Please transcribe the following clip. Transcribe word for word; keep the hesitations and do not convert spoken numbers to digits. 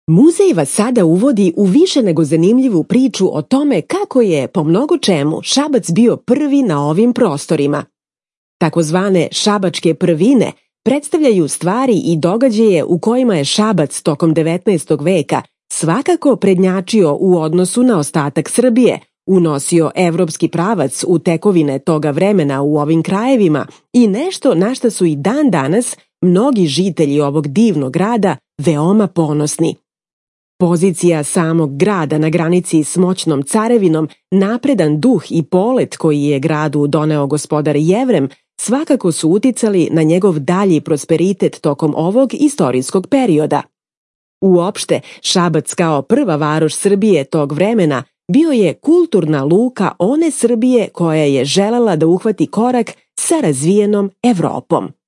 Muzej vas sada uvodi u više nego zanimljivu priču o tome kako je, po mnogo čemu, Šabac bio prvi na ovim prostorima. Takozvane šabačke prvine predstavljaju stvari i događaje u kojima je Šabac tokom devetnaestog veka svakako prednjačio u odnosu na ostatak Srbije, unosio evropski pravac u tekovine toga vremena u ovim krajevima i nešto na šta su i dan danas mnogi žitelji ovog divnog grada veoma ponosni. Pozicija samog grada na granici s moćnom carevinom, napredan duh i polet koji je gradu doneo gospodar Jevrem svakako su uticali na njegov dalji prosperitet tokom ovog istorijskog perioda. Uopšte, Šabac kao prva varoš Srbije tog vremena bio je kulturna luka one Srbije koja je želela da uhvati korak sa razvijenom Evropom.